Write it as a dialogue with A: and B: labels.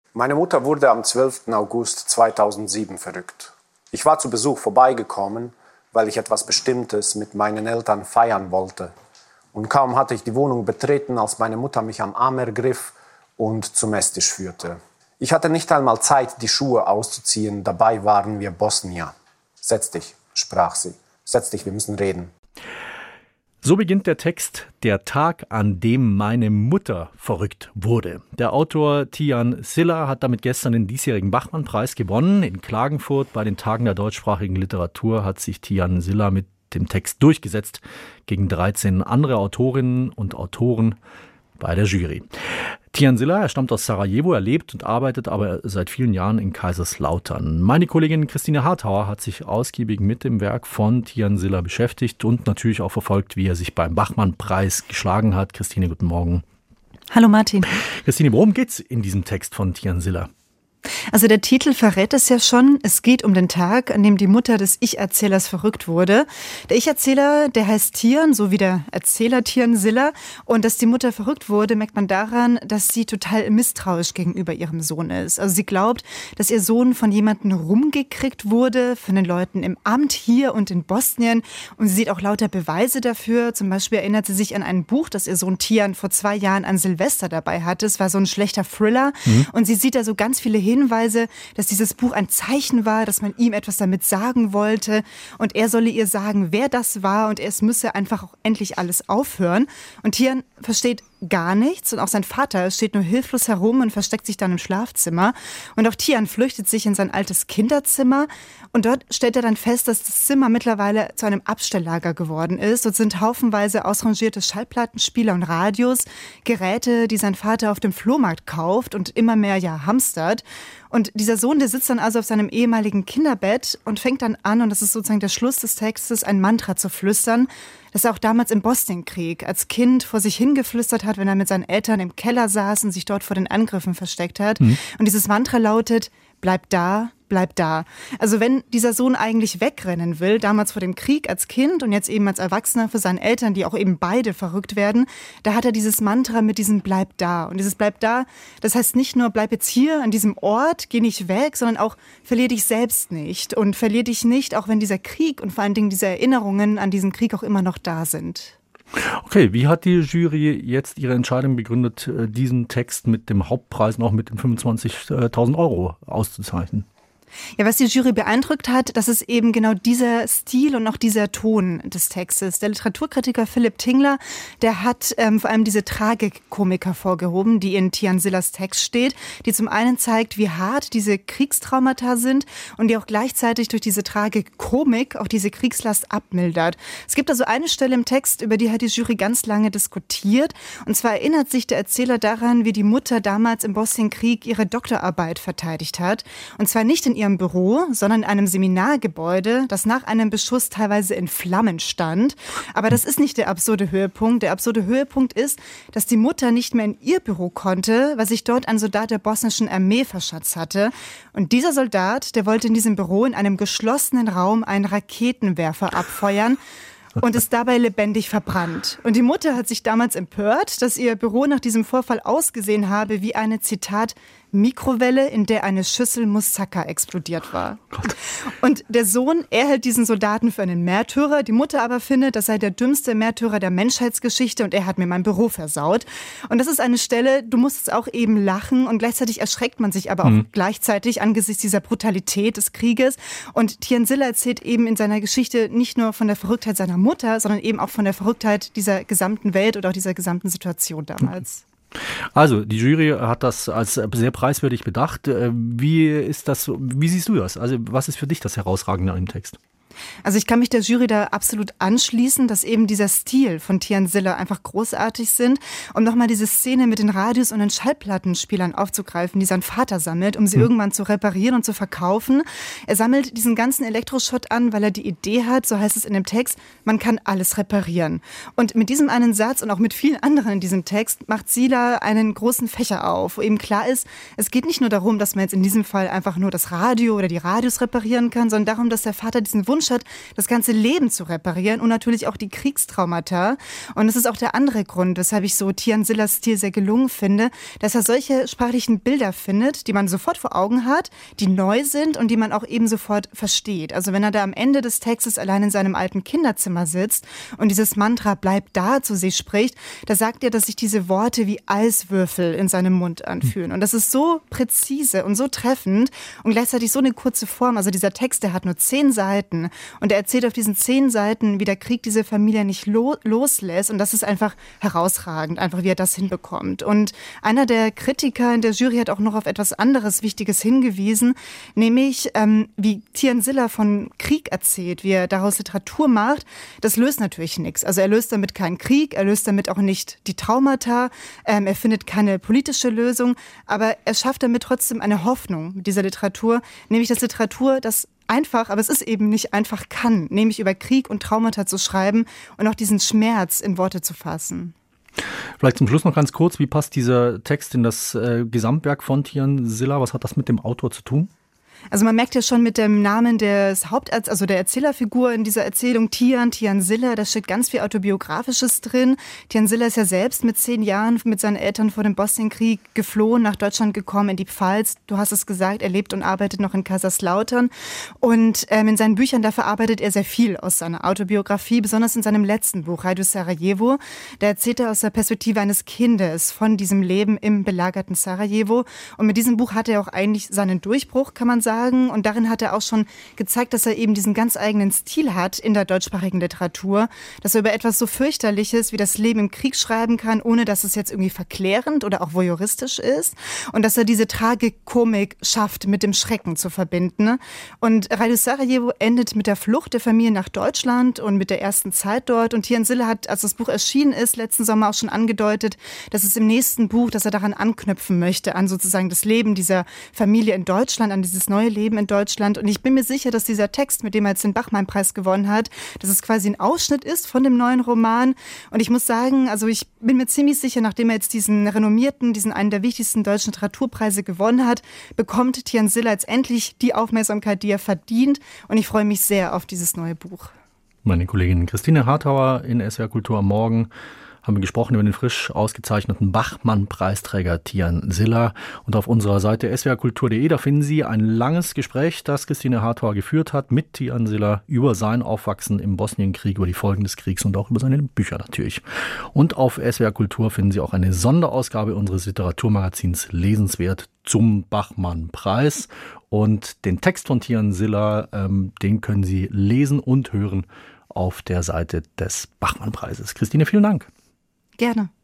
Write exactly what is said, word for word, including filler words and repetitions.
A: Meine Mutter wurde am zwölften August zweitausendsieben verrückt. Ich war zu Besuch vorbeigekommen, weil ich etwas Bestimmtes mit meinen Eltern feiern wollte. Und kaum hatte ich die Wohnung betreten, als meine Mutter mich am Arm ergriff und zum Esstisch führte. Ich hatte nicht einmal Zeit, die Schuhe auszuziehen, dabei waren wir Bosnier. Setz dich, sprach sie. Setz dich, wir müssen reden.
B: So beginnt der Text »Der Tag, an dem meine Mutter verrückt wurde«. Der Autor Tijan Siller hat damit gestern den diesjährigen Bachmann-Preis gewonnen. In Klagenfurt bei den Tagen der deutschsprachigen Literatur hat sich Tijan Siller mit dem Text durchgesetzt gegen dreizehn andere Autorinnen und Autoren bei der Jury. Tijan Siller, er stammt aus Sarajevo, er lebt und arbeitet aber seit vielen Jahren in Kaiserslautern. Meine Kollegin Christine Harthauer hat sich ausgiebig mit dem Werk von Tijan Siller beschäftigt und natürlich auch verfolgt, wie er sich beim Bachmann-Preis geschlagen hat. Christine, guten Morgen.
C: Hallo Martin.
B: Christine, worum geht's in diesem Text von Tijan Siller?
C: Also der Titel verrät es ja schon. Es geht um den Tag, an dem die Mutter des Ich-Erzählers verrückt wurde. Der Ich-Erzähler, der heißt Tijan, so wie der Erzähler Tijan Siller. Und dass die Mutter verrückt wurde, merkt man daran, dass sie total misstrauisch gegenüber ihrem Sohn ist. Also sie glaubt, dass ihr Sohn von jemandem rumgekriegt wurde, von den Leuten im Amt hier und in Bosnien. Und sie sieht auch lauter Beweise dafür. Zum Beispiel erinnert sie sich an ein Buch, das ihr Sohn Tijan vor zwei Jahren an Silvester dabei hatte. Es war so ein schlechter Thriller. Mhm. Und sie sieht da so ganz viele Hinweise, dass dieses Buch ein Zeichen war, dass man ihm etwas damit sagen wollte und er solle ihr sagen, wer das war und es müsse einfach auch endlich alles aufhören. Und Tijan versteht gar nichts und auch sein Vater steht nur hilflos herum und versteckt sich dann im Schlafzimmer. Und auch Tijan flüchtet sich in sein altes Kinderzimmer und dort stellt er dann fest, dass das Zimmer mittlerweile zu einem Abstelllager geworden ist. Dort sind haufenweise ausrangierte Schallplattenspieler und Radios, Geräte, die sein Vater auf dem Flohmarkt kauft und immer mehr ja hamstert. Und dieser Sohn, der sitzt dann also auf seinem ehemaligen Kinderbett und fängt dann an, und das ist sozusagen der Schluss des Textes, ein Mantra zu flüstern, das er auch damals im Bosnienkrieg als Kind vor sich hingeflüstert hat, wenn er mit seinen Eltern im Keller saß und sich dort vor den Angriffen versteckt hat. Mhm. Und dieses Mantra lautet, bleib da, bleib da. Also wenn dieser Sohn eigentlich wegrennen will, damals vor dem Krieg als Kind und jetzt eben als Erwachsener für seine Eltern, die auch eben beide verrückt werden, da hat er dieses Mantra mit diesem bleib da. Und dieses bleib da, das heißt nicht nur bleib jetzt hier an diesem Ort, geh nicht weg, sondern auch verlier dich selbst nicht und verlier dich nicht, auch wenn dieser Krieg und vor allen Dingen diese Erinnerungen an diesen Krieg auch immer noch da sind.
B: Okay, wie hat die Jury jetzt ihre Entscheidung begründet, diesen Text mit dem Hauptpreis und auch mit dem fünfundzwanzigtausend Euro auszuzeichnen?
C: Ja, was die Jury beeindruckt hat, das ist eben genau dieser Stil und auch dieser Ton des Textes. Der Literaturkritiker Philipp Tingler, der hat ähm, vor allem diese Tragikkomik hervorgehoben, die in Tijan Sillers Text steht, die zum einen zeigt, wie hart diese Kriegstraumata sind und die auch gleichzeitig durch diese Tragikkomik auch diese Kriegslast abmildert. Es gibt also eine Stelle im Text, über die hat die Jury ganz lange diskutiert. Und zwar erinnert sich der Erzähler daran, wie die Mutter damals im Bosnienkrieg ihre Doktorarbeit verteidigt hat. Und zwar nicht in ihrem Büro, sondern in einem Seminargebäude, das nach einem Beschuss teilweise in Flammen stand. Aber das ist nicht der absurde Höhepunkt. Der absurde Höhepunkt ist, dass die Mutter nicht mehr in ihr Büro konnte, weil sich dort ein Soldat der bosnischen Armee verschanzt hatte. Und dieser Soldat, der wollte in diesem Büro in einem geschlossenen Raum einen Raketenwerfer abfeuern und ist dabei lebendig verbrannt. Und die Mutter hat sich damals empört, dass ihr Büro nach diesem Vorfall ausgesehen habe wie eine, Zitat, Mikrowelle, in der eine Schüssel Moussaka explodiert war. Gott. Und der Sohn, er hält diesen Soldaten für einen Märtyrer, die Mutter aber findet, das sei der dümmste Märtyrer der Menschheitsgeschichte und er hat mir mein Büro versaut. Und das ist eine Stelle, du musst es auch eben lachen und gleichzeitig erschreckt man sich aber auch mhm. gleichzeitig angesichts dieser Brutalität des Krieges. Und Tijan Siller erzählt eben in seiner Geschichte nicht nur von der Verrücktheit seiner Mutter, sondern eben auch von der Verrücktheit dieser gesamten Welt oder auch dieser gesamten Situation damals.
B: Also, die Jury hat das als sehr preiswürdig bedacht. Wie ist das, wie siehst du das? Also, was ist für dich das Herausragende an dem Text?
C: Also ich kann mich der Jury da absolut anschließen, dass eben dieser Stil von Tijan Siller einfach großartig sind. Um nochmal diese Szene mit den Radios und den Schallplattenspielern aufzugreifen, die sein Vater sammelt, um sie hm. irgendwann zu reparieren und zu verkaufen. Er sammelt diesen ganzen Elektroschrott an, weil er die Idee hat, so heißt es in dem Text, man kann alles reparieren. Und mit diesem einen Satz und auch mit vielen anderen in diesem Text macht Siller einen großen Fächer auf, wo eben klar ist, es geht nicht nur darum, dass man jetzt in diesem Fall einfach nur das Radio oder die Radios reparieren kann, sondern darum, dass der Vater diesen Wunsch Wunsch hat, das ganze Leben zu reparieren und natürlich auch die Kriegstraumata. Und das ist auch der andere Grund, weshalb ich so Tian Sillers Stil sehr gelungen finde, dass er solche sprachlichen Bilder findet, die man sofort vor Augen hat, die neu sind und die man auch eben sofort versteht. Also wenn er da am Ende des Textes allein in seinem alten Kinderzimmer sitzt und dieses Mantra "Bleib da" zu sich spricht, da sagt er, dass sich diese Worte wie Eiswürfel in seinem Mund anfühlen. Und das ist so präzise und so treffend und gleichzeitig so eine kurze Form. Also dieser Text, der hat nur zehn Seiten und er erzählt auf diesen zehn Seiten, wie der Krieg diese Familie nicht lo- loslässt. Und das ist einfach herausragend, einfach wie er das hinbekommt. Und einer der Kritiker in der Jury hat auch noch auf etwas anderes Wichtiges hingewiesen, nämlich ähm, wie Tian Siller von Krieg erzählt, wie er daraus Literatur macht. Das löst natürlich nichts. Also er löst damit keinen Krieg, er löst damit auch nicht die Traumata, ähm, er findet keine politische Lösung, aber er schafft damit trotzdem eine Hoffnung mit dieser Literatur, nämlich dass Literatur das einfach, aber es ist eben nicht einfach kann, nämlich über Krieg und Traumata zu schreiben und auch diesen Schmerz in Worte zu fassen.
B: Vielleicht zum Schluss noch ganz kurz, wie passt dieser Text in das äh, Gesamtwerk von Tian Siller? Was hat das mit dem Autor zu tun?
C: Also man merkt ja schon mit dem Namen des Hauptarzt, also der Erzählerfigur in dieser Erzählung Tian, Tian Siller, da steht ganz viel Autobiografisches drin. Tian Siller ist ja selbst mit zehn Jahren mit seinen Eltern vor dem Bosnienkrieg geflohen, nach Deutschland gekommen, in die Pfalz. Du hast es gesagt, er lebt und arbeitet noch in Kaiserslautern. Und ähm, in seinen Büchern, da verarbeitet er sehr viel aus seiner Autobiografie, besonders in seinem letzten Buch, Raidu Sarajevo. Da erzählt er aus der Perspektive eines Kindes von diesem Leben im belagerten Sarajevo. Und mit diesem Buch hat er auch eigentlich seinen Durchbruch, kann man sagen. Sagen. Und darin hat er auch schon gezeigt, dass er eben diesen ganz eigenen Stil hat in der deutschsprachigen Literatur, dass er über etwas so Fürchterliches wie das Leben im Krieg schreiben kann, ohne dass es jetzt irgendwie verklärend oder auch voyeuristisch ist und dass er diese Tragikomik schafft, mit dem Schrecken zu verbinden. Und Raidu Sarajevo endet mit der Flucht der Familie nach Deutschland und mit der ersten Zeit dort. Und Tian Siller hat, als das Buch erschienen ist, letzten Sommer auch schon angedeutet, dass es im nächsten Buch, dass er daran anknüpfen möchte, an sozusagen das Leben dieser Familie in Deutschland, an dieses neue Leben in Deutschland. Und ich bin mir sicher, dass dieser Text, mit dem er jetzt den Bachmann-Preis gewonnen hat, dass es quasi ein Ausschnitt ist von dem neuen Roman. Und ich muss sagen, also ich bin mir ziemlich sicher, nachdem er jetzt diesen renommierten, diesen einen der wichtigsten deutschen Literaturpreise gewonnen hat, bekommt Tian Siller jetzt endlich die Aufmerksamkeit, die er verdient. Und ich freue mich sehr auf dieses neue Buch.
B: Meine Kollegin Christine Harthauer in S W R Kultur am Morgen haben wir gesprochen über den frisch ausgezeichneten Bachmann-Preisträger Tian Siller. Und auf unserer Seite s w r kultur punkt d e, da finden Sie ein langes Gespräch, das Christine Harthauer geführt hat mit Tian Siller über sein Aufwachsen im Bosnienkrieg, über die Folgen des Kriegs und auch über seine Bücher natürlich. Und auf S W R Kultur finden Sie auch eine Sonderausgabe unseres Literaturmagazins Lesenswert zum Bachmann-Preis. Und den Text von Tian Siller, ähm, den können Sie lesen und hören auf der Seite des Bachmann-Preises. Christine, vielen Dank.
C: Gerne.